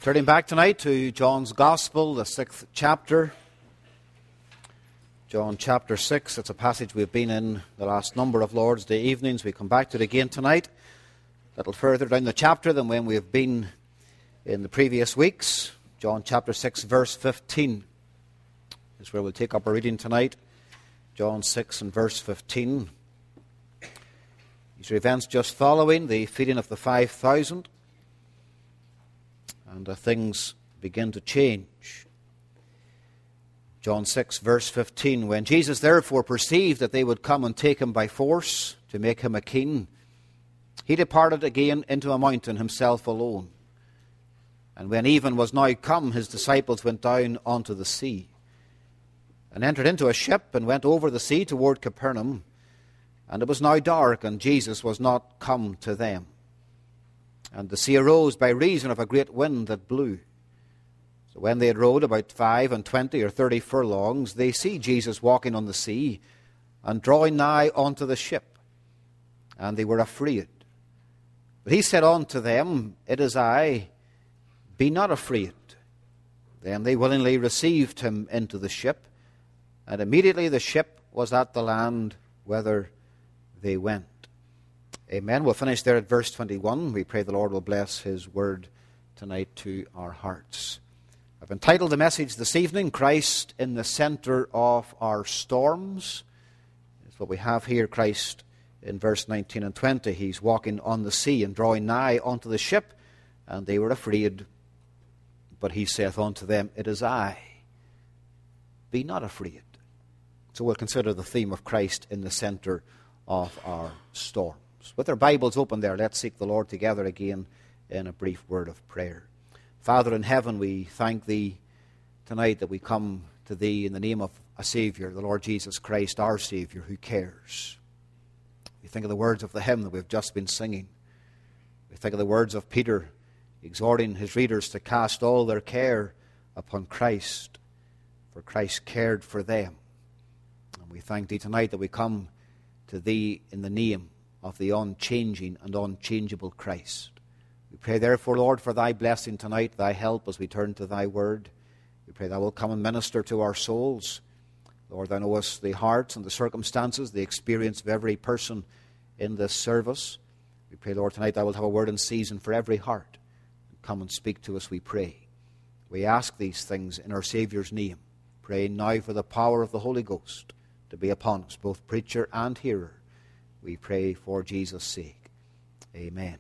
Turning back tonight to John's Gospel, the 6th chapter. John chapter 6, it's a passage we've been in the last number of Lord's Day evenings. We come back to it again tonight. A little further down the chapter than when we've been in the previous weeks. John chapter 6, verse 15 is where we'll take up our reading tonight. John 6 and verse 15. These are events just following the feeding of the 5,000. And things begin to change. John 6, verse 15. When Jesus therefore perceived that they would come and take him by force to make him a king, he departed again into a mountain himself alone. And when even was now come, his disciples went down unto the sea, and entered into a ship, and went over the sea toward Capernaum. And it was now dark, and Jesus was not come to them. And the sea arose by reason of a great wind that blew. So when they had rowed about 25 or 30 furlongs, they see Jesus walking on the sea, and drawing nigh unto the ship. And they were afraid. But he said unto them, It is I, be not afraid. Then they willingly received him into the ship, and immediately the ship was at the land whither they went. Amen. We'll finish there at verse 21. We pray the Lord will bless his word tonight to our hearts. I've entitled the message this evening, Christ in the Center of Our Storms. It's what we have here, Christ in verse 19 and 20. He's walking on the sea and drawing nigh unto the ship, and they were afraid. But he saith unto them, It is I. Be not afraid. So we'll consider the theme of Christ in the center of our storms. With our Bibles open there, let's seek the Lord together again in a brief word of prayer. Father in heaven, we thank thee tonight that we come to thee in the name of a Savior, the Lord Jesus Christ, our Savior, who cares. We think of the words of the hymn that we've just been singing. We think of the words of Peter exhorting his readers to cast all their care upon Christ, for Christ cared for them. And we thank thee tonight that we come to thee in the name of the unchanging and unchangeable Christ. We pray therefore, Lord, for thy blessing tonight, thy help as we turn to thy word. We pray thou wilt come and minister to our souls. Lord, thou knowest the hearts and the circumstances, the experience of every person in this service. We pray, Lord, tonight thou wilt have a word in season for every heart. Come and speak to us, we pray. We ask these things in our Saviour's name, praying now for the power of the Holy Ghost to be upon us, both preacher and hearer. We pray for Jesus' sake. Amen.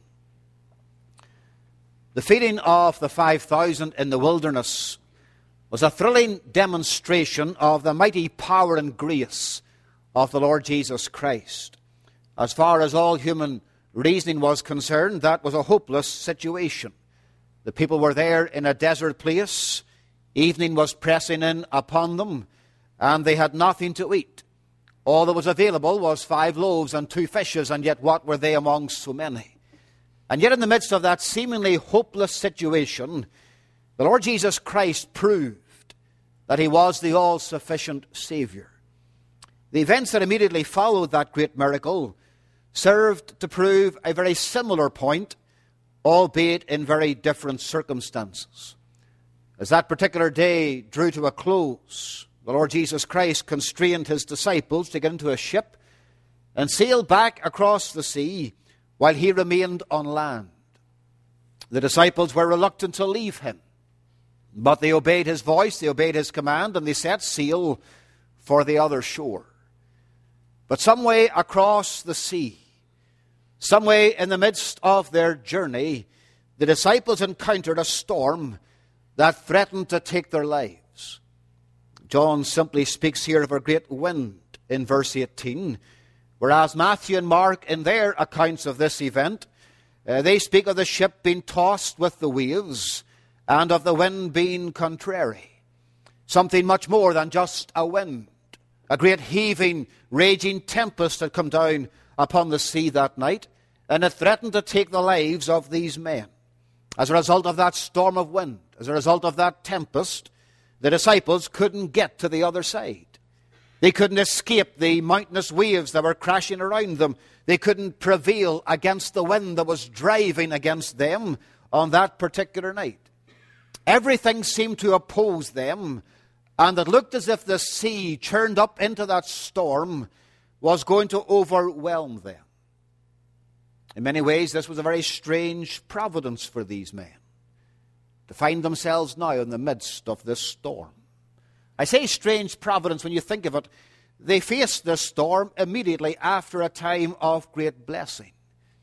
The feeding of the 5,000 in the wilderness was a thrilling demonstration of the mighty power and grace of the Lord Jesus Christ. As far as all human reasoning was concerned, that was a hopeless situation. The people were there in a desert place. Evening was pressing in upon them, and they had nothing to eat. All that was available was 5 loaves and 2 fishes, and yet what were they among so many? And yet in the midst of that seemingly hopeless situation, the Lord Jesus Christ proved that he was the all-sufficient Savior. The events that immediately followed that great miracle served to prove a very similar point, albeit in very different circumstances. As that particular day drew to a close, the Lord Jesus Christ constrained his disciples to get into a ship and sail back across the sea while he remained on land. The disciples were reluctant to leave him, but they obeyed his voice, they obeyed his command, and they set sail for the other shore. But some way across the sea, some way in the midst of their journey, the disciples encountered a storm that threatened to take their lives. John simply speaks here of a great wind in verse 18, whereas Matthew and Mark, in their accounts of this event, they speak of the ship being tossed with the waves and of the wind being contrary. Something much more than just a wind. A great heaving, raging tempest had come down upon the sea that night, and it threatened to take the lives of these men. As a result of that storm of wind, as a result of that tempest, the disciples couldn't get to the other side. They couldn't escape the mountainous waves that were crashing around them. They couldn't prevail against the wind that was driving against them on that particular night. Everything seemed to oppose them, and it looked as if the sea churned up into that storm was going to overwhelm them. In many ways, this was a very strange providence for these men, to find themselves now in the midst of this storm. I say strange providence when you think of it. They faced this storm immediately after a time of great blessing.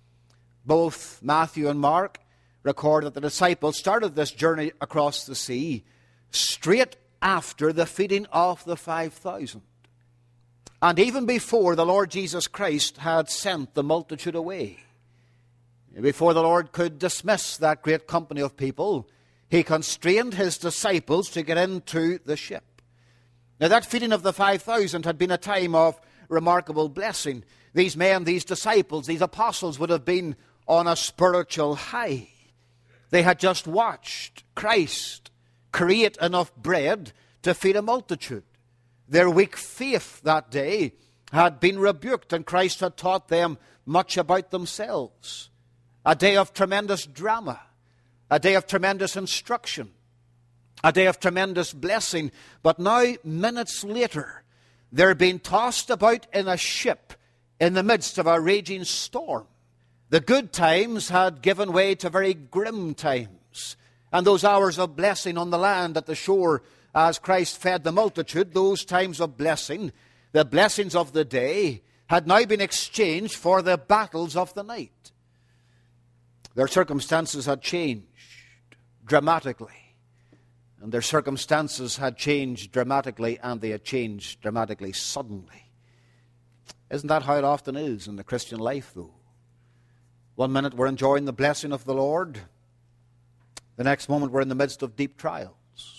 Both Matthew and Mark record that the disciples started this journey across the sea straight after the feeding of the 5,000. And even before the Lord Jesus Christ had sent the multitude away. Before the Lord could dismiss that great company of people, he constrained his disciples to get into the ship. Now that feeding of the 5,000 had been a time of remarkable blessing. These men, these disciples, these apostles would have been on a spiritual high. They had just watched Christ create enough bread to feed a multitude. Their weak faith that day had been rebuked, and Christ had taught them much about themselves. A day of tremendous drama, a day of tremendous instruction, a day of tremendous blessing. But now, minutes later, they're being tossed about in a ship in the midst of a raging storm. The good times had given way to very grim times. And those hours of blessing on the land at the shore as Christ fed the multitude, those times of blessing, the blessings of the day, had now been exchanged for the battles of the night. Their circumstances had changed dramatically. And their circumstances had changed dramatically, and they had changed dramatically suddenly. Isn't that how it often is in the Christian life, though? One minute we're enjoying the blessing of the Lord. The next moment we're in the midst of deep trials.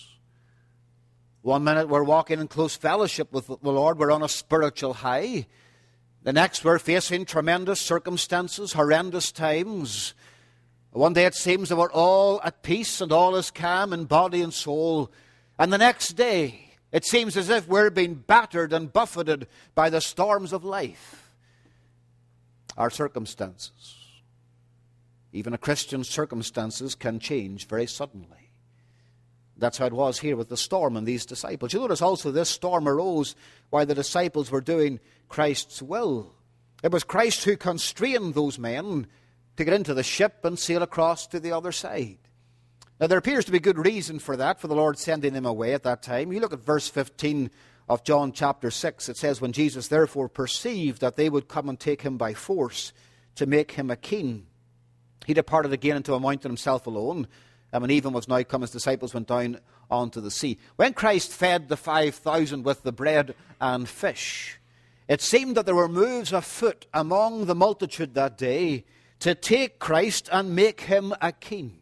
One minute we're walking in close fellowship with the Lord. We're on a spiritual high. The next we're facing tremendous circumstances, horrendous times. One day it seems that we're all at peace and all is calm in body and soul. And the next day it seems as if we're being battered and buffeted by the storms of life. Our circumstances, even a Christian's circumstances, can change very suddenly. That's how it was here with the storm and these disciples. You notice also this storm arose while the disciples were doing Christ's will. It was Christ who constrained those men to get into the ship and sail across to the other side. Now there appears to be good reason for that, for the Lord sending them away at that time. You look at verse 15 of John chapter 6. It says, "When Jesus therefore perceived that they would come and take him by force to make him a king, he departed again into a mountain himself alone. And when even was now come, his disciples went down onto the sea." When Christ fed the 5,000 with the bread and fish, it seemed that there were moves afoot among the multitude that day to take Christ and make him a king.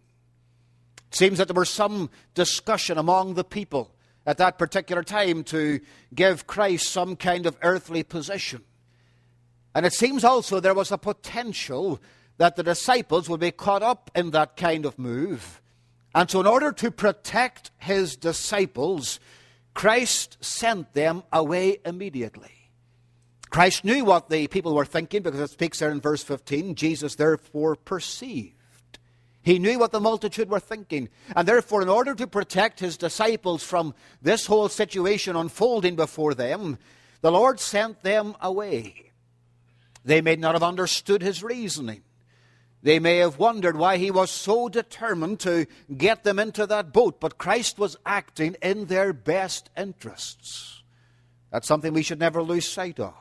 It seems that there was some discussion among the people at that particular time to give Christ some kind of earthly position. And it seems also there was a potential that the disciples would be caught up in that kind of move. And so in order to protect his disciples, Christ sent them away immediately. Christ knew what the people were thinking, because it speaks there in verse 15. Jesus therefore perceived. He knew what the multitude were thinking. And therefore, in order to protect his disciples from this whole situation unfolding before them, the Lord sent them away. They may not have understood his reasoning. They may have wondered why he was so determined to get them into that boat. But Christ was acting in their best interests. That's something we should never lose sight of.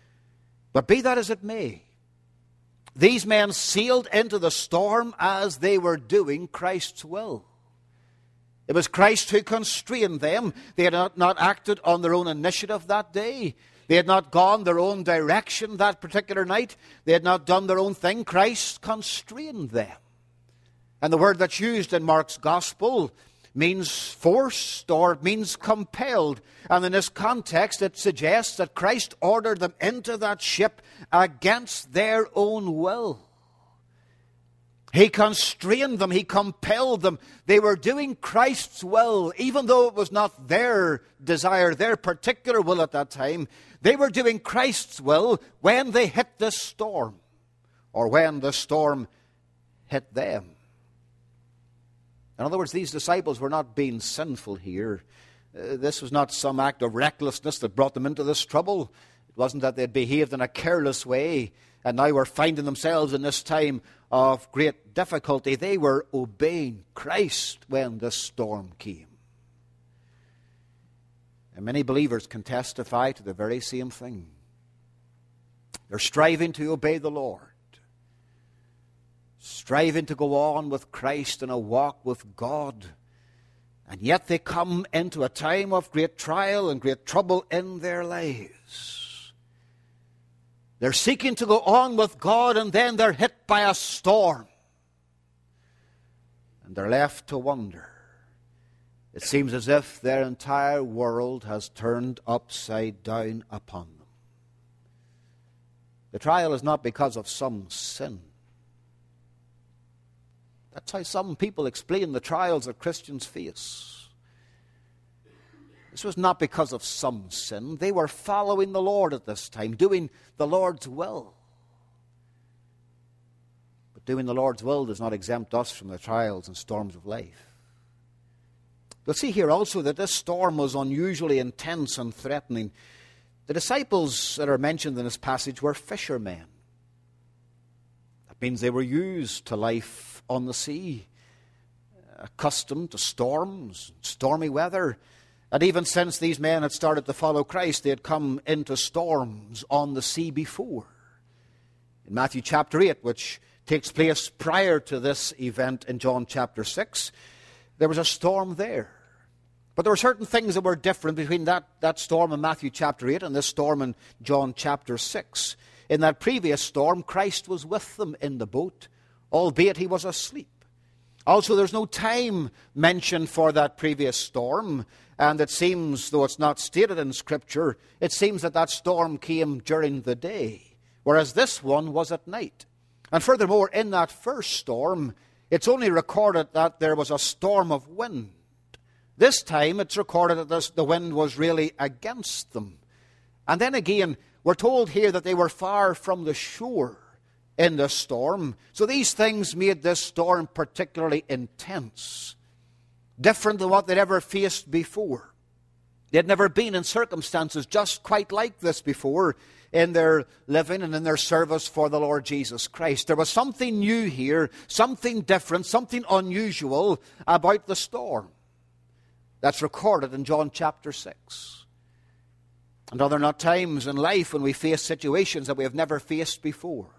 But be that as it may, these men sailed into the storm as they were doing Christ's will. It was Christ who constrained them. They had not acted on their own initiative that day. They had not gone their own direction that particular night. They had not done their own thing. Christ constrained them. And the word that's used in Mark's Gospel means forced, or it means compelled. And in this context, it suggests that Christ ordered them into that ship against their own will. He constrained them. He compelled them. They were doing Christ's will, even though it was not their desire, their particular will at that time. They were doing Christ's will when they hit the storm, or when the storm hit them. In other words, these disciples were not being sinful here. This was not some act of recklessness that brought them into this trouble. It wasn't that they'd behaved in a careless way and now were finding themselves in this time of great difficulty. They were obeying Christ when the storm came. And many believers can testify to the very same thing. They're striving to obey the Lord, striving to go on with Christ in a walk with God. And yet they come into a time of great trial and great trouble in their lives. They're seeking to go on with God, and then they're hit by a storm. And they're left to wonder. It seems as if their entire world has turned upside down upon them. The trial is not because of some sin. That's how some people explain the trials that Christians face. This was not because of some sin. They were following the Lord at this time, doing the Lord's will. But doing the Lord's will does not exempt us from the trials and storms of life. You'll see here also that this storm was unusually intense and threatening. The disciples that are mentioned in this passage were fishermen. That means they were used to life on the sea, accustomed to storms, stormy weather. And even since these men had started to follow Christ, they had come into storms on the sea before. In Matthew chapter 8, which takes place prior to this event in John chapter 6, there was a storm there. But there were certain things that were different between that storm in Matthew chapter 8 and this storm in John chapter 6. In that previous storm, Christ was with them in the boat, albeit he was asleep. Also, there's no time mentioned for that previous storm, and it seems, though it's not stated in Scripture, it seems that storm came during the day, whereas this one was at night. And furthermore, in that first storm, it's only recorded that there was a storm of wind. This time, it's recorded that the wind was really against them. And then again, we're told here that they were far from the shore in the storm. So these things made this storm particularly intense, different than what they'd ever faced before. They'd never been in circumstances just quite like this before in their living and in their service for the Lord Jesus Christ. There was something new here, something different, something unusual about the storm. That's recorded in John chapter 6. And are there not times in life when we face situations that we have never faced before?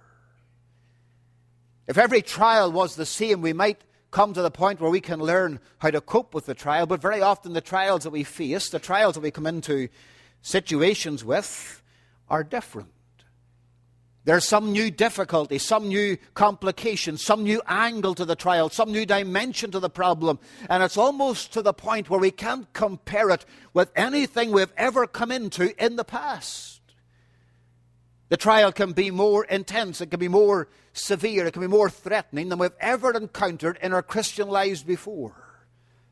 If every trial was the same, we might come to the point where we can learn how to cope with the trial, but very often the trials that we face, the trials that we come into situations with, are different. There's some new difficulty, some new complication, some new angle to the trial, some new dimension to the problem, and it's almost to the point where we can't compare it with anything we've ever come into in the past. The trial can be more intense, it can be more severe, it can be more threatening than we've ever encountered in our Christian lives before.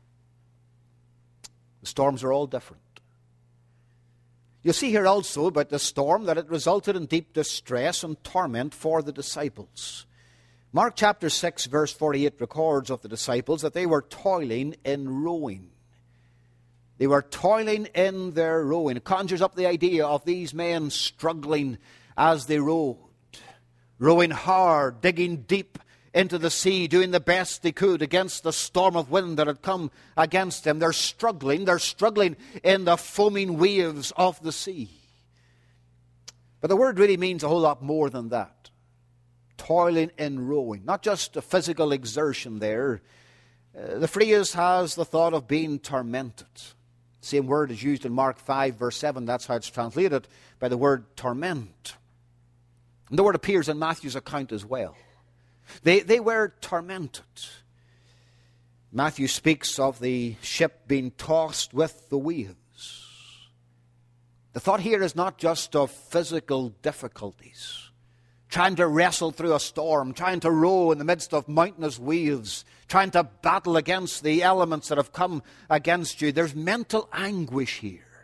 The storms are all different. You'll see here also about the storm that it resulted in deep distress and torment for the disciples. Mark chapter 6 verse 48 records of the disciples that they were toiling in rowing. They were toiling in their rowing. It conjures up the idea of these men struggling as they rowed, rowing hard, digging deep into the sea, doing the best they could against the storm of wind that had come against them. They're struggling in the foaming waves of the sea. But the word really means a whole lot more than that. Toiling in rowing, not just a physical exertion there. The phrase has the thought of being tormented. Same word is used in Mark 5 verse 7. That's how it's translated, by the word torment. And the word appears in Matthew's account as well. They were tormented. Matthew speaks of the ship being tossed with the waves. The thought here is not just of physical difficulties, trying to wrestle through a storm, trying to row in the midst of mountainous waves, trying to battle against the elements that have come against you. There's mental anguish here.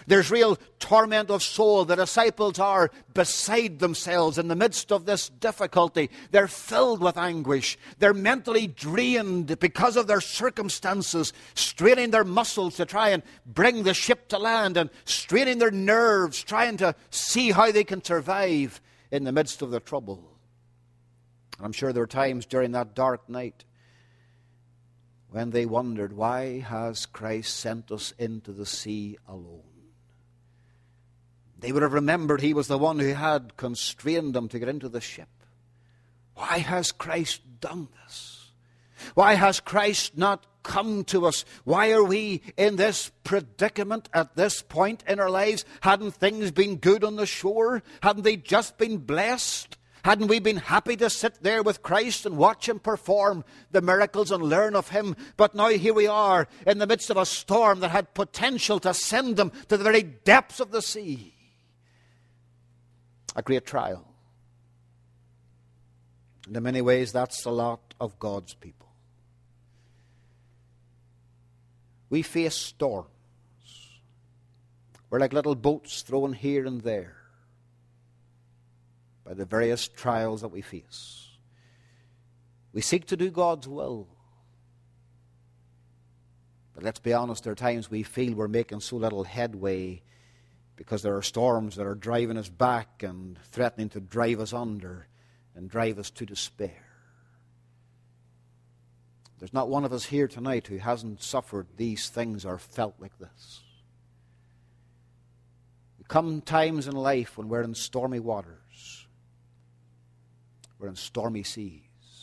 There's real torment of soul. The disciples are beside themselves in the midst of this difficulty. They're filled with anguish. They're mentally drained because of their circumstances, straining their muscles to try and bring the ship to land, and straining their nerves, trying to see how they can survive in the midst of the trouble. I'm sure there were times during that dark night when they wondered, why has Christ sent us into the sea alone? They would have remembered he was the one who had constrained them to get into the ship. Why has Christ done this? Why has Christ not come to us? Why are we in this predicament at this point in our lives? Hadn't things been good on the shore? Hadn't they just been blessed? Hadn't we been happy to sit there with Christ and watch him perform the miracles and learn of him? But now here we are in the midst of a storm that had potential to send them to the very depths of the sea. A great trial. And in many ways, that's the lot of God's people. We face storms. We're like little boats thrown here and there by the various trials that we face. We seek to do God's will. But let's be honest, there are times we feel we're making so little headway because there are storms that are driving us back and threatening to drive us under and drive us to despair. There's not one of us here tonight who hasn't suffered these things or felt like this. There come times in life when we're in stormy waters. We're in stormy seas.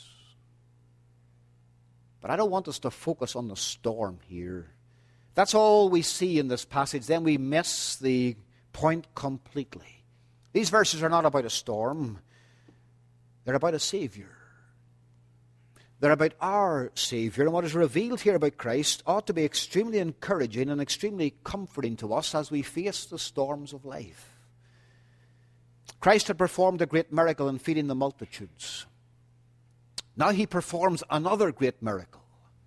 But I don't want us to focus on the storm here. That's all we see in this passage. Then we miss the point completely. These verses are not about a storm. They're about a Savior. They're about our Savior. And what is revealed here about Christ ought to be extremely encouraging and extremely comforting to us as we face the storms of life. Christ had performed a great miracle in feeding the multitudes. Now he performs another great miracle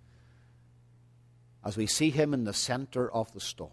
as we see him in the center of the storm.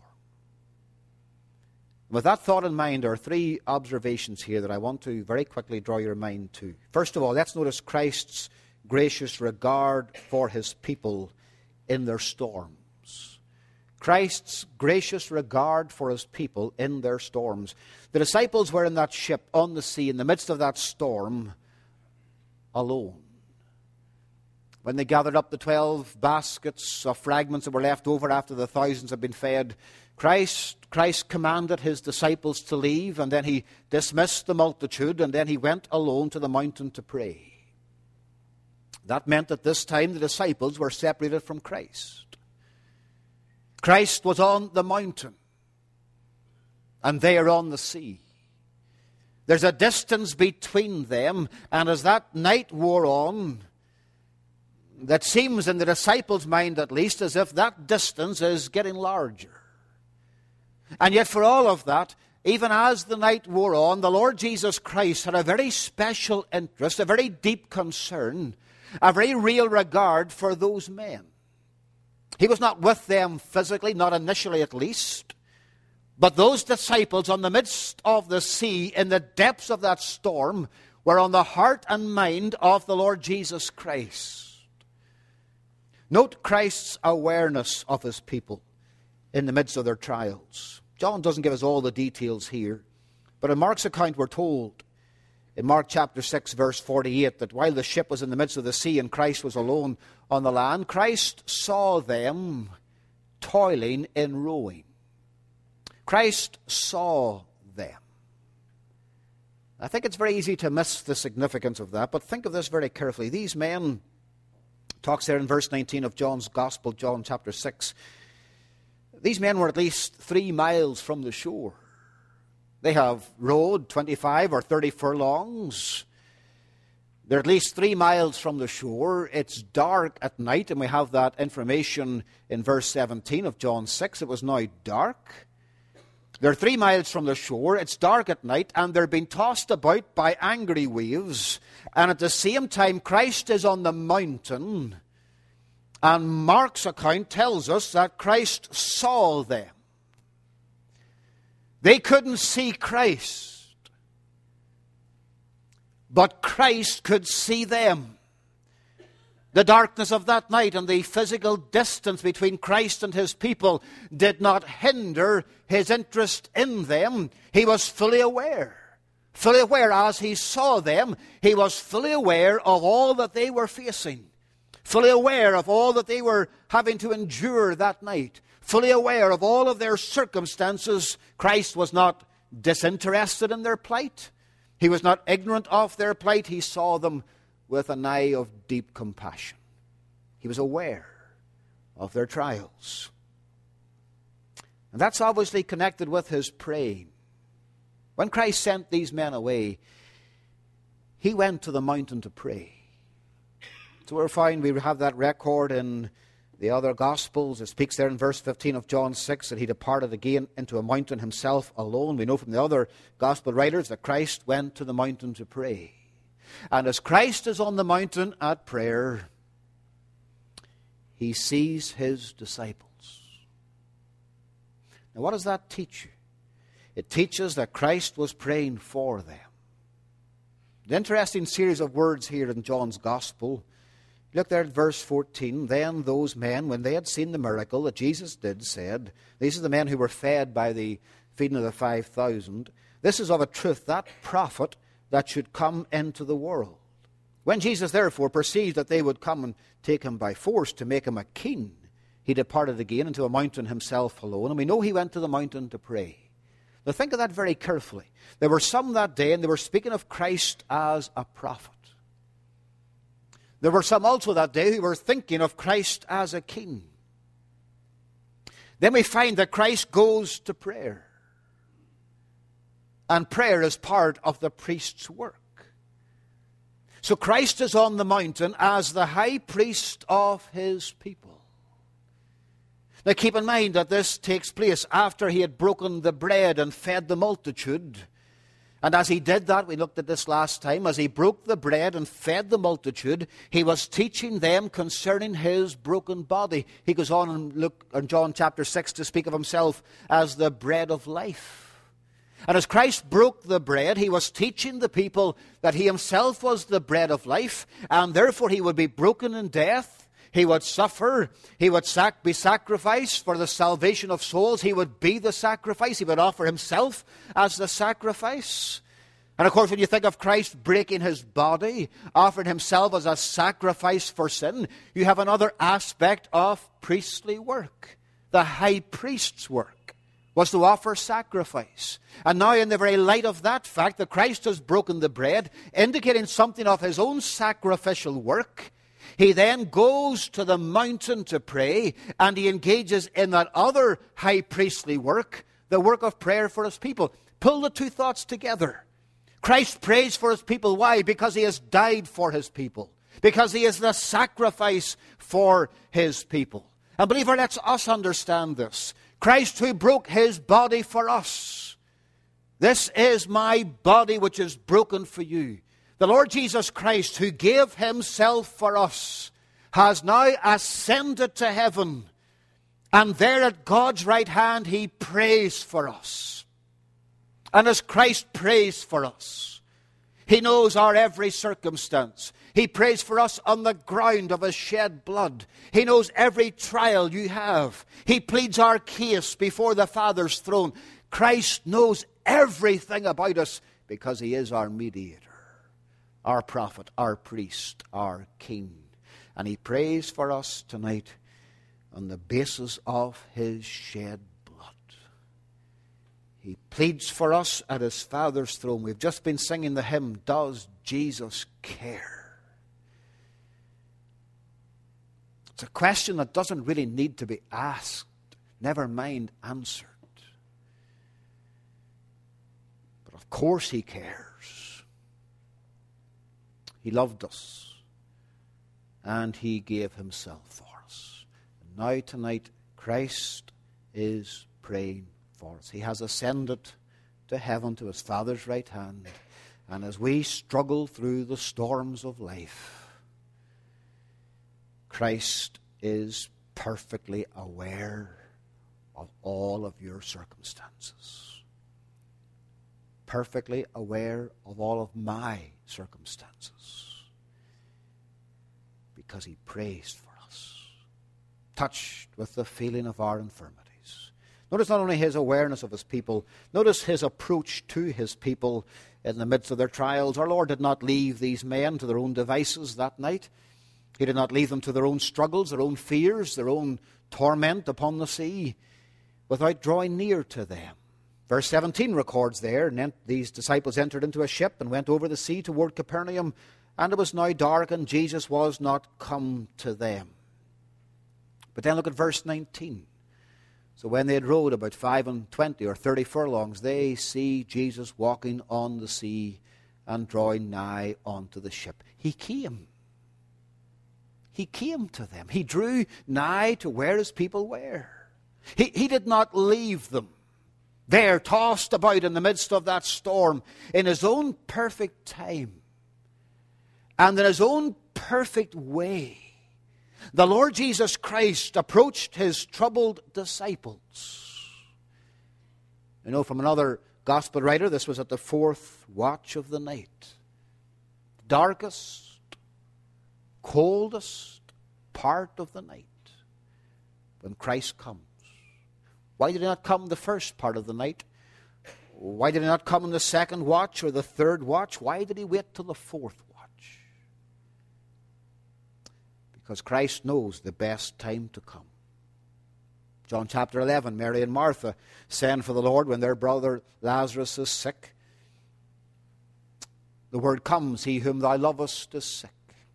With that thought in mind, there are three observations here that I want to very quickly draw your mind to. First of all, let's notice Christ's gracious regard for his people in their storms. Christ's gracious regard for his people in their storms. The disciples were in that ship on the sea in the midst of that storm alone. When they gathered up the 12 baskets of fragments that were left over after the thousands had been fed, Christ commanded his disciples to leave, and then he dismissed the multitude, and then he went alone to the mountain to pray. That meant that this time the disciples were separated from Christ. Christ was on the mountain, and they are on the sea. There's a distance between them, and as that night wore on, that seems in the disciples' mind at least as if that distance is getting larger. And yet for all of that, even as the night wore on, the Lord Jesus Christ had a very special interest, a very deep concern, a very real regard for those men. He was not with them physically, not initially at least. But those disciples on the midst of the sea, in the depths of that storm, were on the heart and mind of the Lord Jesus Christ. Note Christ's awareness of his people in the midst of their trials. John doesn't give us all the details here, but in Mark's account we're told, in Mark chapter 6, verse 48, that while the ship was in the midst of the sea and Christ was alone on the land, Christ saw them toiling in rowing. Christ saw them. I think it's very easy to miss the significance of that, but think of this very carefully. These men, talks there in verse 19 of John's Gospel, John chapter 6, these men were at least 3 miles from the shore. They have rowed 25 or 30 furlongs. They're at least 3 miles from the shore. It's dark at night, and we have that information in verse 17 of John 6. It was now dark. They're 3 miles from the shore. It's dark at night, and they're being tossed about by angry waves. And at the same time, Christ is on the mountain. And Mark's account tells us that Christ saw them. They couldn't see Christ, but Christ could see them. The darkness of that night and the physical distance between Christ and his people did not hinder his interest in them. He was fully aware. Fully aware as he saw them, he was fully aware of all that they were facing. Fully aware of all that they were having to endure that night. Fully aware of all of their circumstances. Christ was not disinterested in their plight. He was not ignorant of their plight. He saw them with an eye of deep compassion. He was aware of their trials. And that's obviously connected with his praying. When Christ sent these men away, he went to the mountain to pray. So we have that record in the other Gospels. It speaks there in verse 15 of John 6 that he departed again into a mountain himself alone. We know from the other Gospel writers that Christ went to the mountain to pray. And as Christ is on the mountain at prayer, he sees his disciples. Now what does that teach you? It teaches that Christ was praying for them. The interesting series of words here in John's Gospel. Look there at verse 14. Then those men, when they had seen the miracle that Jesus did, said, these are the men who were fed by the feeding of the 5,000. This is of a truth that prophet that should come into the world. When Jesus therefore perceived that they would come and take him by force to make him a king, he departed again into a mountain himself alone. And we know he went to the mountain to pray. Now think of that very carefully. There were some that day, and they were speaking of Christ as a prophet. There were some also that day who were thinking of Christ as a king. Then we find that Christ goes to prayer. And prayer is part of the priest's work. So Christ is on the mountain as the high priest of his people. Now keep in mind that this takes place after he had broken the bread and fed the multitude. And as he did that, we looked at this last time, as he broke the bread and fed the multitude, he was teaching them concerning his broken body. He goes on in John chapter 6 to speak of himself as the bread of life. And as Christ broke the bread, he was teaching the people that he himself was the bread of life, and therefore he would be broken in death, he would suffer, he would be sacrificed for the salvation of souls, he would be the sacrifice, he would offer himself as the sacrifice. And of course, when you think of Christ breaking his body, offering himself as a sacrifice for sin, you have another aspect of priestly work. The high priest's work was to offer sacrifice. And now in the very light of that fact that Christ has broken the bread, indicating something of his own sacrificial work, he then goes to the mountain to pray, and he engages in that other high priestly work, the work of prayer for his people. Pull the two thoughts together. Christ prays for his people. Why? Because he has died for his people. Because he is the sacrifice for his people. And believer, let us understand this. Christ who broke his body for us. This is my body which is broken for you. The Lord Jesus Christ who gave himself for us has now ascended to heaven. And there at God's right hand he prays for us. And as Christ prays for us, he knows our every circumstance. He prays for us on the ground of his shed blood. He knows every trial you have. He pleads our case before the Father's throne. Christ knows everything about us because he is our mediator, our prophet, our priest, our king. And he prays for us tonight on the basis of his shed blood. He pleads for us at his Father's throne. We've just been singing the hymn, Does Jesus Care? It's a question that doesn't really need to be asked, never mind answered. But of course he cares. He loved us, and he gave himself for us. And now tonight, Christ is praying for us. He has ascended to heaven, to his Father's right hand. And as we struggle through the storms of life, Christ is perfectly aware of all of your circumstances. perfectly aware of all of my circumstances because he prays for us, touched with the feeling of our infirmities. Notice not only his awareness of his people, notice his approach to his people in the midst of their trials. Our Lord did not leave these men to their own devices that night. He did not leave them to their own struggles, their own fears, their own torment upon the sea, without drawing near to them. Verse 17 records there, and these disciples entered into a ship and went over the sea toward Capernaum, and it was now dark, and Jesus was not come to them. But then look at verse 19. So when they had rowed about 25 or 30 furlongs, they see Jesus walking on the sea and drawing nigh unto the ship. He came. He came to them. He drew nigh to where his people were. He did not leave them there, tossed about in the midst of that storm, in his own perfect time and in his own perfect way. The Lord Jesus Christ approached his troubled disciples. You know, from another gospel writer, this was at the 4th watch of the night. Darkest, coldest part of the night when Christ comes. Why did he not come the first part of the night? Why did he not come in the 2nd watch or the 3rd watch? Why did he wait till the 4th watch? Because Christ knows the best time to come. John chapter 11, Mary and Martha send for the Lord when their brother Lazarus is sick. The word comes, he whom thou lovest is sick.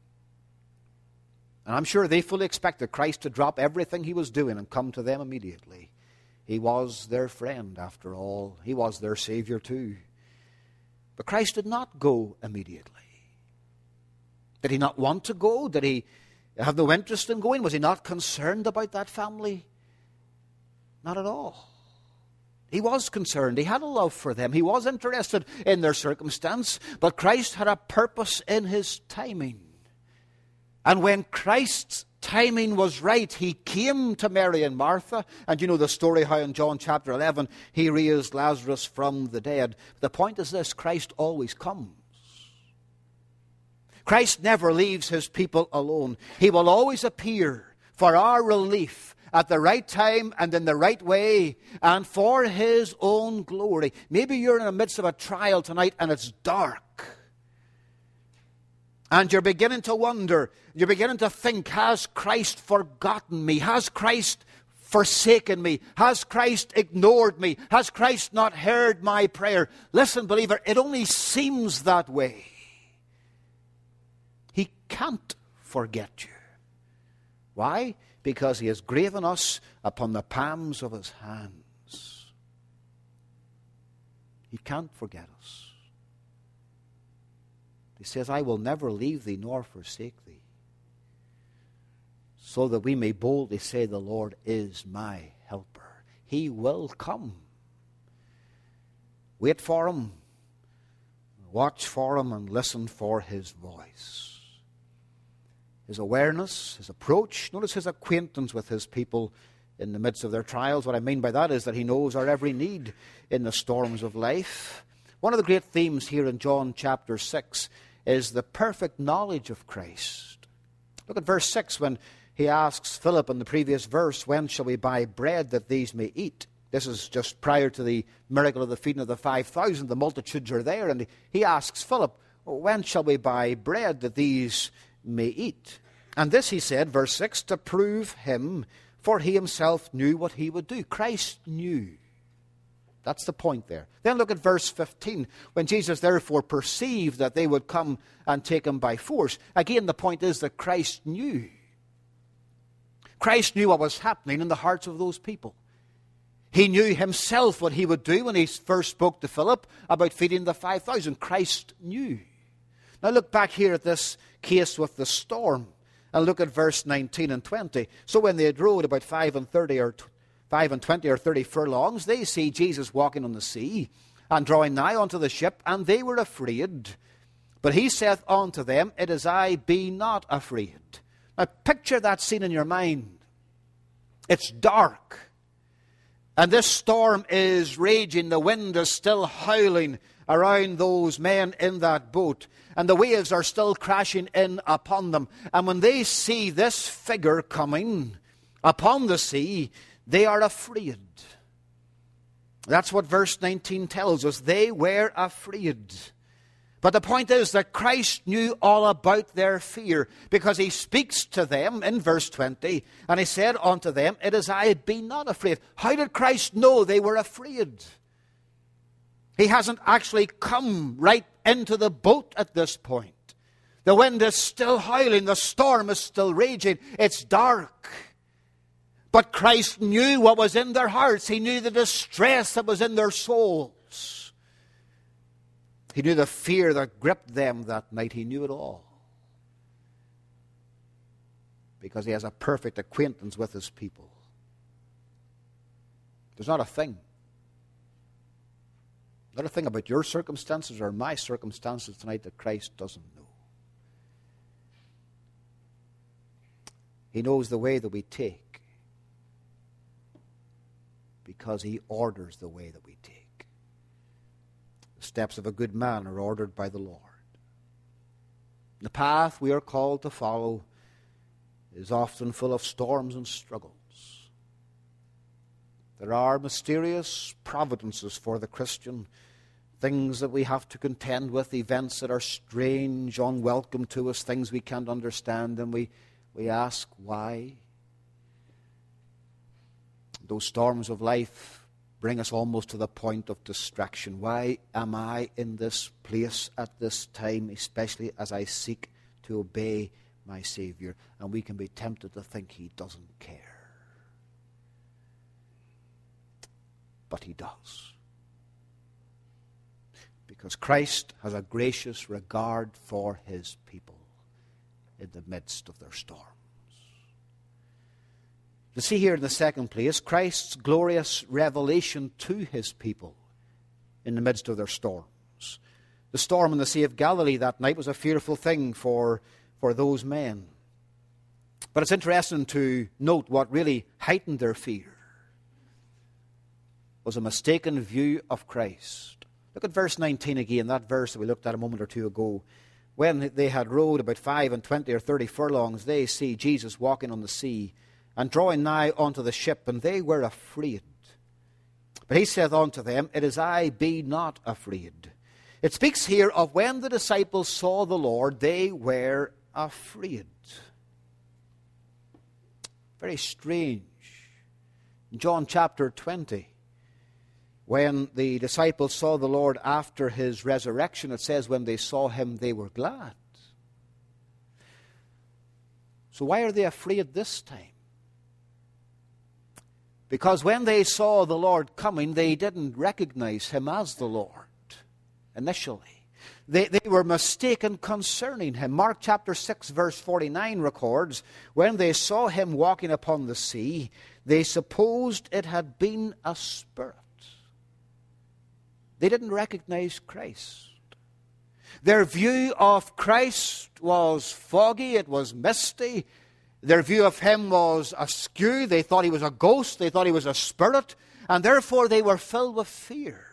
And I'm sure they fully expected Christ to drop everything he was doing and come to them immediately. He was their friend, after all. He was their Savior too. But Christ did not go immediately. Did he not want to go? Did he have no interest in going? Was he not concerned about that family? Not at all. He was concerned. He had a love for them. He was interested in their circumstance. But Christ had a purpose in his timing. And when Christ's timing was right, he came to Mary and Martha. And you know the story how in John chapter 11 he raised Lazarus from the dead. The point is this: Christ always comes. Christ never leaves his people alone. He will always appear for our relief at the right time and in the right way and for his own glory. Maybe you're in the midst of a trial tonight and it's dark. And you're beginning to wonder, you're beginning to think, has Christ forgotten me? Has Christ forsaken me? Has Christ ignored me? Has Christ not heard my prayer? Listen, believer, it only seems that way. He can't forget you. Why? Because he has graven us upon the palms of his hands. He can't forget us. He says, I will never leave thee nor forsake thee, so that we may boldly say, the Lord is my helper. He will come. Wait for him, watch for him, and listen for his voice. His awareness, his approach, notice his acquaintance with his people in the midst of their trials. What I mean by that is that he knows our every need in the storms of life. One of the great themes here in John chapter 6 is the perfect knowledge of Christ. Look at verse 6 when he asks Philip in the previous verse, when shall we buy bread that these may eat? This is just prior to the miracle of the feeding of the 5,000. The multitudes are there, and he asks Philip, when shall we buy bread that these may eat? And this he said, verse 6, to prove him, for he himself knew what he would do. Christ knew. That's the point there. Then look at verse 15. When Jesus therefore perceived that they would come and take him by force. Again, the point is that Christ knew. Christ knew what was happening in the hearts of those people. He knew himself what he would do when he first spoke to Philip about feeding the 5,000. Christ knew. Now look back here at this case with the storm. And look at verse 19 and 20. So when they had rowed about 25 or 30 furlongs, they see Jesus walking on the sea, and drawing nigh unto the ship, and they were afraid. But he saith unto them, it is I, be not afraid. Now picture that scene in your mind. It's dark, and this storm is raging, the wind is still howling around those men in that boat, and the waves are still crashing in upon them. And when they see this figure coming upon the sea, they are afraid. That's what verse 19 tells us. They were afraid. But the point is that Christ knew all about their fear, because he speaks to them in verse 20, and he said unto them, "It is I, be not afraid." How did Christ know they were afraid? He hasn't actually come right into the boat at this point. The wind is still howling, the storm is still raging, it's dark. But Christ knew what was in their hearts. He knew the distress that was in their souls. He knew the fear that gripped them that night. He knew it all. Because he has a perfect acquaintance with his people. There's not a thing about your circumstances or my circumstances tonight that Christ doesn't know. He knows the way that we take, because he orders the way that we take. The steps of a good man are ordered by the Lord. The path we are called to follow is often full of storms and struggles. There are mysterious providences for the Christian, things that we have to contend with, events that are strange, unwelcome to us, things we can't understand, and we ask why. Those storms of life bring us almost to the point of distraction. Why am I in this place at this time, especially as I seek to obey my Savior? And we can be tempted to think he doesn't care. But he does. Because Christ has a gracious regard for his people in the midst of their storms. You see here in the second place, Christ's glorious revelation to his people in the midst of their storms. The storm in the Sea of Galilee that night was a fearful thing for those men. But it's interesting to note what really heightened their fear was a mistaken view of Christ. Look at verse 19 again, that verse that we looked at a moment or two ago. When they had rowed about 5 and 20 or 30 furlongs, they see Jesus walking on the sea, and drawing nigh unto the ship, and they were afraid. But he saith unto them, "It is I, be not afraid." It speaks here of when the disciples saw the Lord, they were afraid. Very strange. In John chapter 20, when the disciples saw the Lord after his resurrection, it says when they saw him, they were glad. So why are they afraid this time? Because when they saw the Lord coming, they didn't recognize him as the Lord initially. They were mistaken concerning him. Mark chapter 6 verse 49 records, when they saw him walking upon the sea, they supposed it had been a spirit. They didn't recognize Christ. Their view of Christ was foggy, it was misty. Their view of him was askew. They thought he was a ghost, they thought he was a spirit, and therefore they were filled with fear.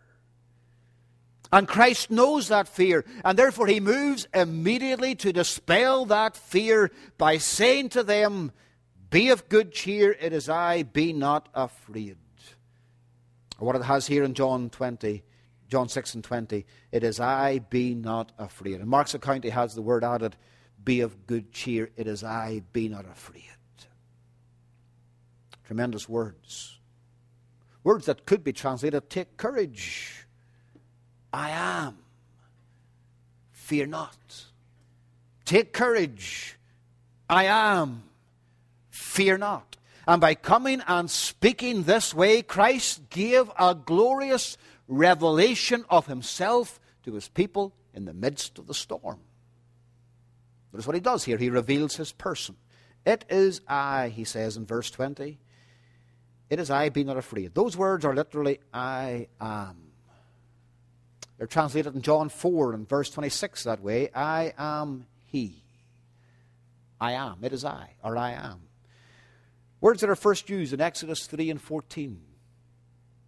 And Christ knows that fear, and therefore he moves immediately to dispel that fear by saying to them, "Be of good cheer, it is I, be not afraid." Or what it has here in John 6 and 20, "It is I, be not afraid." In Mark's account he has the word added, "Be of good cheer, it is I, be not afraid." Tremendous words. Words that could be translated, "Take courage, I am, fear not." Take courage, I am, fear not. And by coming and speaking this way, Christ gave a glorious revelation of himself to his people in the midst of the storm. Notice what he does here. He reveals his person. "It is I," he says in verse 20. "It is I, be not afraid." Those words are literally, "I am." They're translated in John 4 and verse 26 that way. "I am he." I am. It is I, or I am. Words that are first used in Exodus 3 and 14.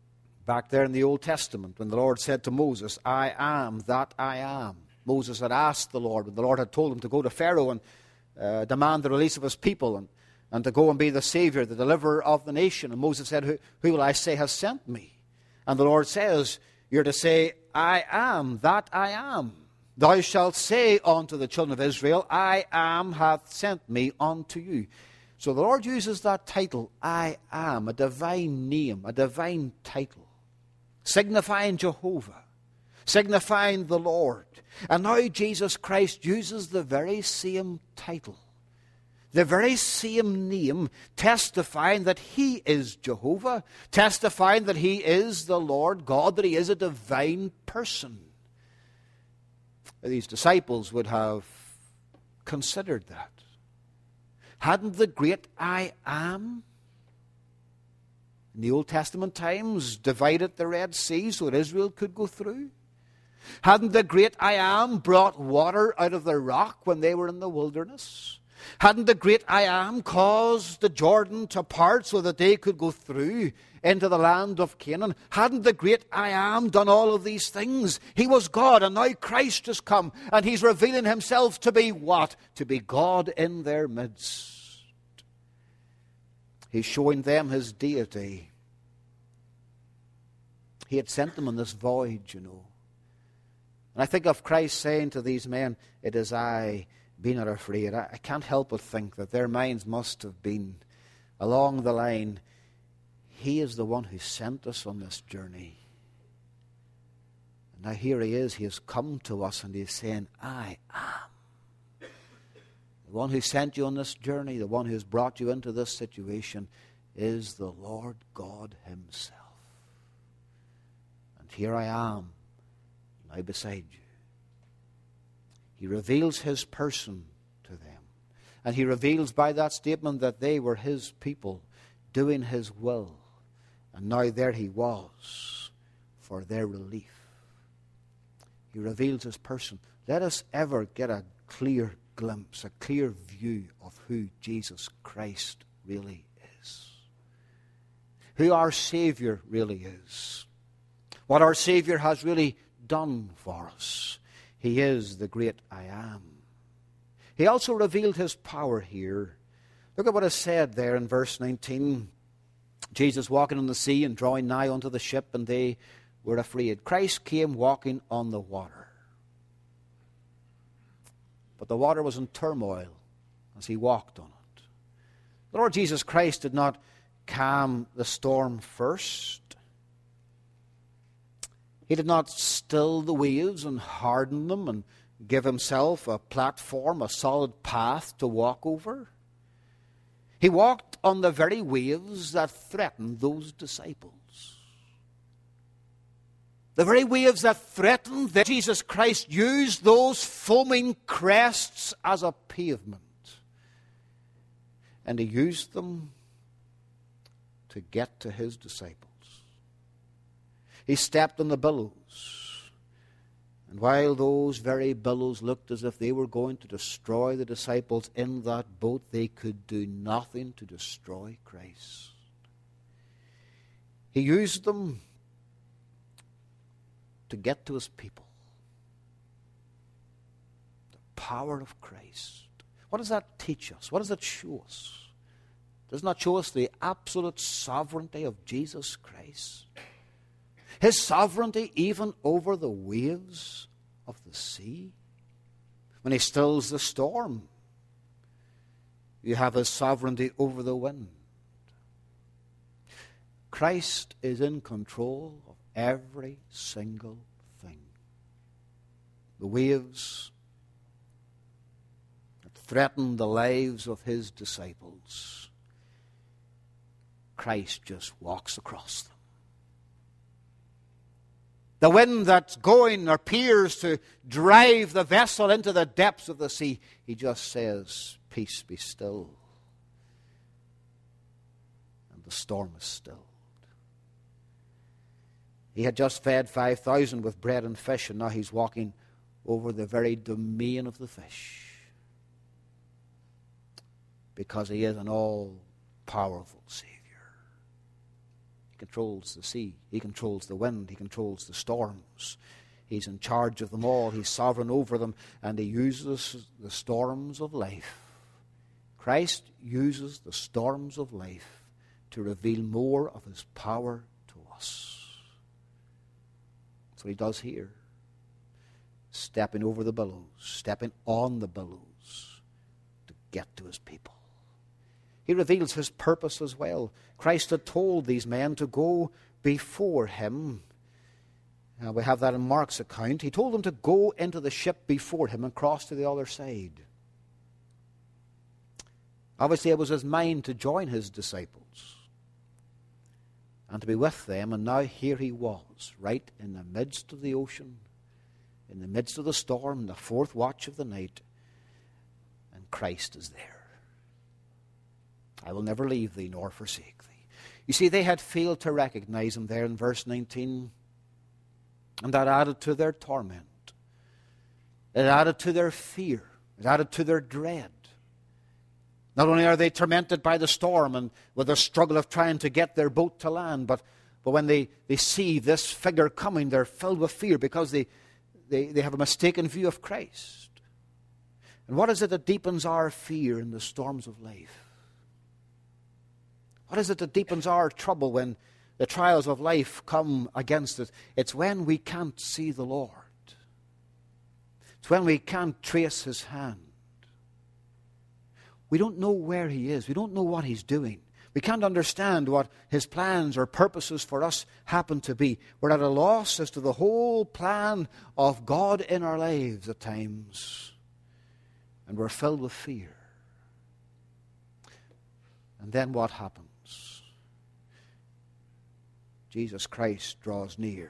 Back there in the Old Testament, when the Lord said to Moses, I am that I am. Moses had asked the Lord, when the Lord had told him to go to Pharaoh and demand the release of his people and to go and be the Savior, the deliverer of the nation. And Moses said, who will I say has sent me? And the Lord says, you're to say, I am that I am. Thou shalt say unto the children of Israel, I am hath sent me unto you. So the Lord uses that title, I am, a divine name, a divine title, signifying Jehovah, signifying the Lord. And now Jesus Christ uses the very same title, the very same name, testifying that he is Jehovah, testifying that he is the Lord God, that he is a divine person. These disciples would have considered that. Hadn't the great I Am in the Old Testament times divided the Red Sea so that Israel could go through? Hadn't the great I Am brought water out of the rock when they were in the wilderness? Hadn't the great I Am caused the Jordan to part so that they could go through into the land of Canaan? Hadn't the great I Am done all of these things? He was God, and now Christ has come, and he's revealing himself to be what? To be God in their midst. He's showing them his deity. He had sent them on this voyage, you know. And I think of Christ saying to these men, it is I, be not afraid. I can't help but think that their minds must have been along the line, he is the one who sent us on this journey. And now here he is, he has come to us and he's saying, I am. The one who sent you on this journey, the one who has brought you into this situation is the Lord God himself. And here I am, now beside you. He reveals his person to them. And he reveals by that statement that they were his people doing his will. And now there he was for their relief. He reveals his person. Let us ever get a clear glimpse, a clear view of who Jesus Christ really is. Who our Savior really is. What our Savior has really done for us. He is the great I Am. He also revealed his power here. Look at what is said there in verse 19. Jesus walking on the sea and drawing nigh unto the ship, and they were afraid. Christ came walking on the water. But the water was in turmoil as he walked on it. The Lord Jesus Christ did not calm the storm first. He did not still the waves and harden them and give himself a platform, a solid path to walk over. He walked on the very waves that threatened those disciples. The very waves that threatened them, Jesus Christ used those foaming crests as a pavement. And he used them to get to his disciples. He stepped on the billows. And while those very billows looked as if they were going to destroy the disciples in that boat, they could do nothing to destroy Christ. He used them to get to his people. The power of Christ. What does that teach us? What does it show us? Does it not show us the absolute sovereignty of Jesus Christ? His sovereignty even over the waves of the sea. When he stills the storm, you have his sovereignty over the wind. Christ is in control of every single thing. The waves that threaten the lives of his disciples, Christ just walks across them. The wind that's going or appears to drive the vessel into the depths of the sea, he just says, peace be still. And the storm is stilled. He had just fed 5,000 with bread and fish, and now he's walking over the very domain of the fish. Because he is an all-powerful Savior. He controls the sea. He controls the wind. He controls the storms. He's in charge of them all. He's sovereign over them. And he uses the storms of life. Christ uses the storms of life to reveal more of his power to us. That's what he does here. Stepping over the billows, stepping on the billows to get to his people. He reveals his purpose as well. Christ had told these men to go before him. We have that in Mark's account. He told them to go into the ship before him and cross to the other side. Obviously, it was his mind to join his disciples and to be with them. And now here he was, right in the midst of the ocean, in the midst of the storm, the fourth watch of the night, and Christ is there. I will never leave thee nor forsake thee. You see, they had failed to recognize him there in verse 19, and that added to their torment. It added to their fear. It added to their dread. Not only are they tormented by the storm and with the struggle of trying to get their boat to land, but when they see this figure coming, they're filled with fear because they have a mistaken view of Christ. And what is it that deepens our fear in the storms of life? What is it that deepens our trouble when the trials of life come against us? It's when we can't see the Lord. It's when we can't trace his hand. We don't know where he is. We don't know what he's doing. We can't understand what his plans or purposes for us happen to be. We're at a loss as to the whole plan of God in our lives at times. And we're filled with fear. And then what happens? Jesus Christ draws near.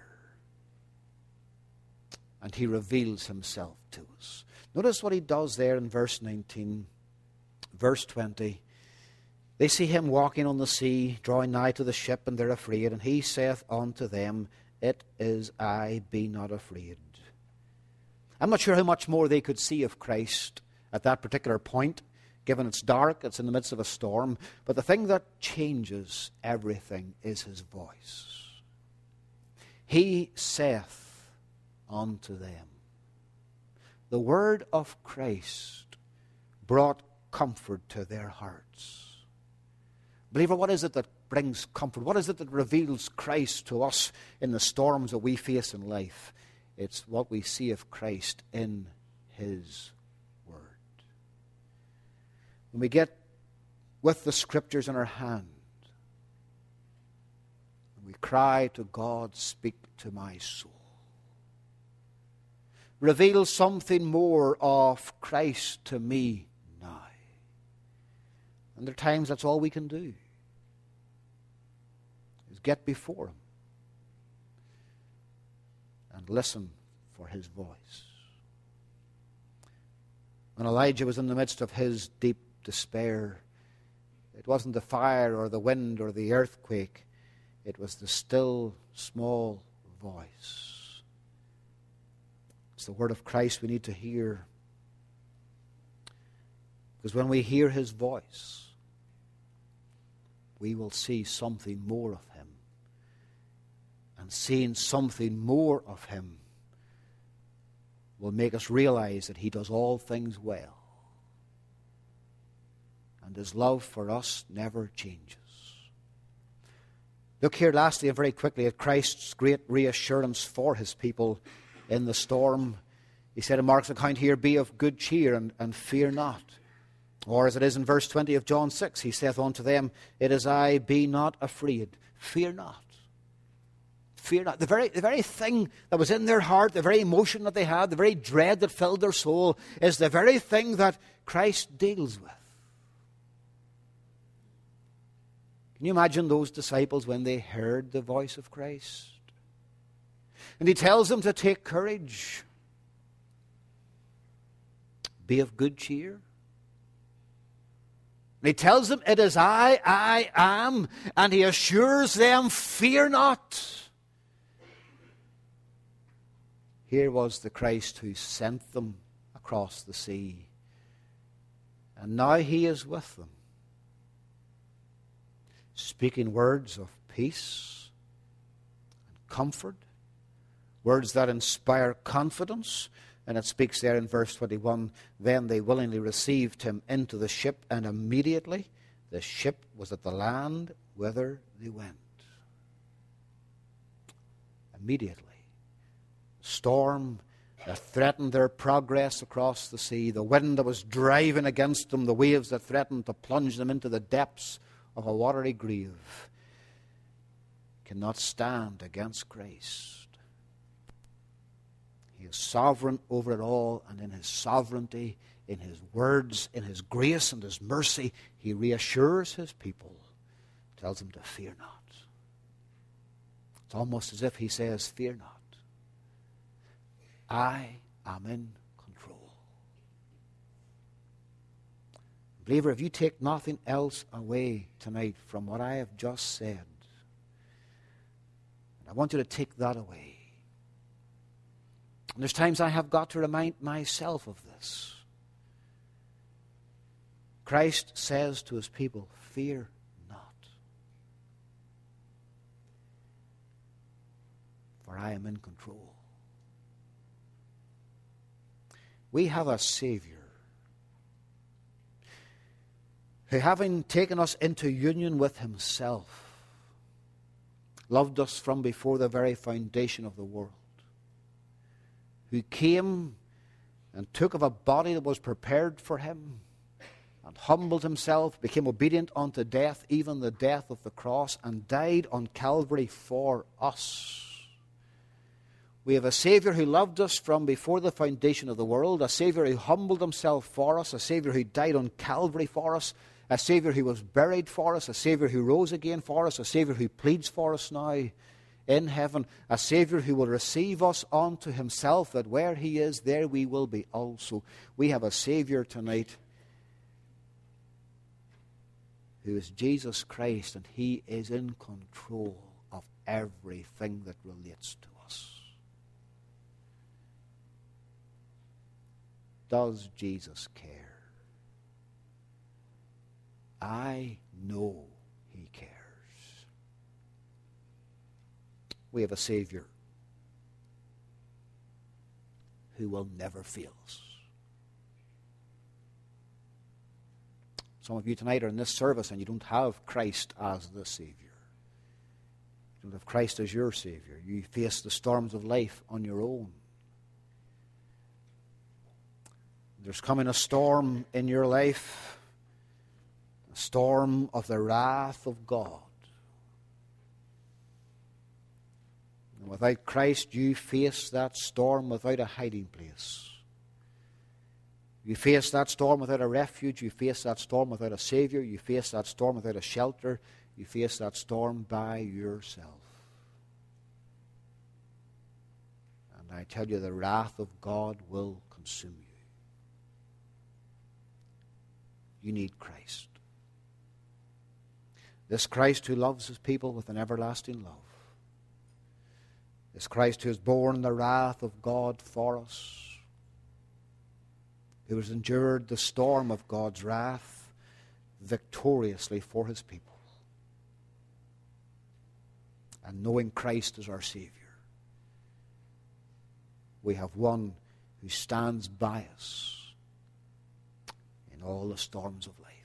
And he reveals himself to us. Notice what he does there in verse 19. Verse 20, they see him walking on the sea, drawing nigh to the ship, and they're afraid. And he saith unto them, It is I, be not afraid. I'm not sure how much more they could see of Christ at that particular point, given it's dark, it's in the midst of a storm. But the thing that changes everything is his voice. He saith unto them. The word of Christ brought comfort to their hearts. Believer, what is it that brings comfort? What is it that reveals Christ to us in the storms that we face in life? It's what we see of Christ in his word. When we get with the scriptures in our hand, we cry to God, speak to my soul. Reveal something more of Christ to me now. And there are times that's all we can do, is get before him and listen for his voice. When Elijah was in the midst of his deep despair, it wasn't the fire or the wind or the earthquake. It was the still, small voice. It's the word of Christ we need to hear. Because when we hear his voice, we will see something more of him. And seeing something more of him will make us realize that he does all things well. And his love for us never changes. Look here lastly and very quickly at Christ's great reassurance for his people in the storm. He said in Mark's account here, Be of good cheer and fear not. Or as it is in verse 20 of John 6, he saith unto them, It is I, be not afraid. Fear not. Fear not. The very thing that was in their heart, the very emotion that they had, the very dread that filled their soul, is the very thing that Christ deals with. Can you imagine those disciples when they heard the voice of Christ? And he tells them to take courage. Be of good cheer. And he tells them, It is I am. And he assures them, Fear not. Here was the Christ who sent them across the sea. And now he is with them, speaking words of peace, comfort, words that inspire confidence. And it speaks there in verse 21, then they willingly received him into the ship, and immediately the ship was at the land whither they went. Immediately. Storm that threatened their progress across the sea, the wind that was driving against them, the waves that threatened to plunge them into the depths of a watery grave, cannot stand against Christ. He is sovereign over it all, and in his sovereignty, in his words, in his grace and his mercy, he reassures his people, tells them to fear not. It's almost as if he says, fear not. I am in control. Believer, if you take nothing else away tonight from what I have just said, I want you to take that away. And there's times I have got to remind myself of this. Christ says to his people, fear not, for I am in control. We have a Savior who, having taken us into union with himself, loved us from before the very foundation of the world, who came and took of a body that was prepared for him, and humbled himself, became obedient unto death, even the death of the cross, and died on Calvary for us. We have a Savior who loved us from before the foundation of the world, a Savior who humbled himself for us, a Savior who died on Calvary for us, a Savior who was buried for us, a Savior who rose again for us, a Savior who pleads for us now in heaven, a Savior who will receive us unto himself, that where he is, there we will be also. We have a Savior tonight who is Jesus Christ, and he is in control of everything that relates to us. Does Jesus care? I know he cares. We have a Savior who will never fail us. Some of you tonight are in this service and you don't have Christ as the Savior. You don't have Christ as your Savior. You face the storms of life on your own. There's coming a storm in your life, a storm of the wrath of God. And without Christ, you face that storm without a hiding place. You face that storm without a refuge. You face that storm without a Savior. You face that storm without a shelter. You face that storm by yourself. And I tell you, the wrath of God will consume you. You need Christ. This Christ who loves his people with an everlasting love. This Christ who has borne the wrath of God for us. Who has endured the storm of God's wrath victoriously for his people. And knowing Christ as our Savior, we have one who stands by us in all the storms of life.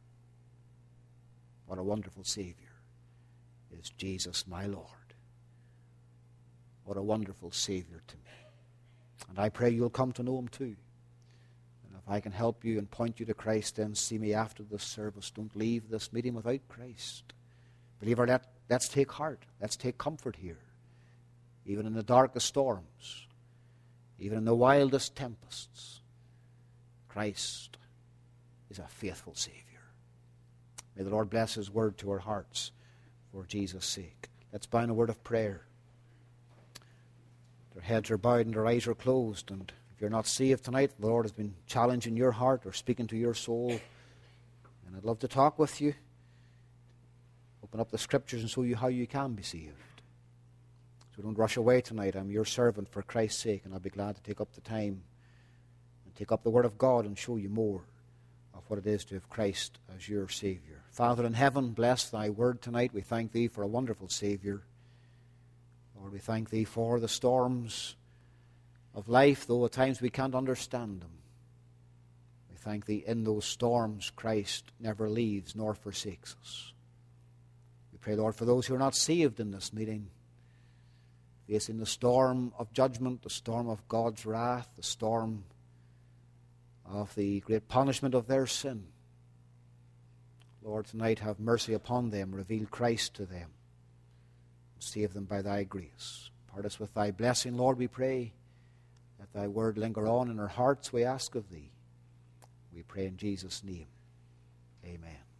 What a wonderful Savior is Jesus, my Lord. What a wonderful Savior to me. And I pray you'll come to know him too. And if I can help you and point you to Christ, then see me after this service. Don't leave this meeting without Christ. Believer, let's take heart. Let's take comfort here. Even in the darkest storms, even in the wildest tempests, Christ is a faithful Savior. May the Lord bless his word to our hearts for Jesus' sake. Let's bow in a word of prayer. Their heads are bowed and their eyes are closed. And if you're not saved tonight, the Lord has been challenging your heart or speaking to your soul. And I'd love to talk with you. Open up the Scriptures and show you how you can be saved. So don't rush away tonight. I'm your servant for Christ's sake, and I'll be glad to take up the time and take up the Word of God and show you more of what it is to have Christ as your Savior. Father in heaven, bless thy word tonight. We thank thee for a wonderful Savior. Lord, we thank Thee for the storms of life, though at times we can't understand them. We thank Thee in those storms Christ never leaves nor forsakes us. We pray, Lord, for those who are not saved in this meeting, facing the storm of judgment, the storm of God's wrath, the storm of the great punishment of their sin. Lord, tonight have mercy upon them, reveal Christ to them, save them by Thy grace. Part us with Thy blessing, Lord, we pray. Let Thy word linger on in our hearts, we ask of Thee. We pray in Jesus' name. Amen.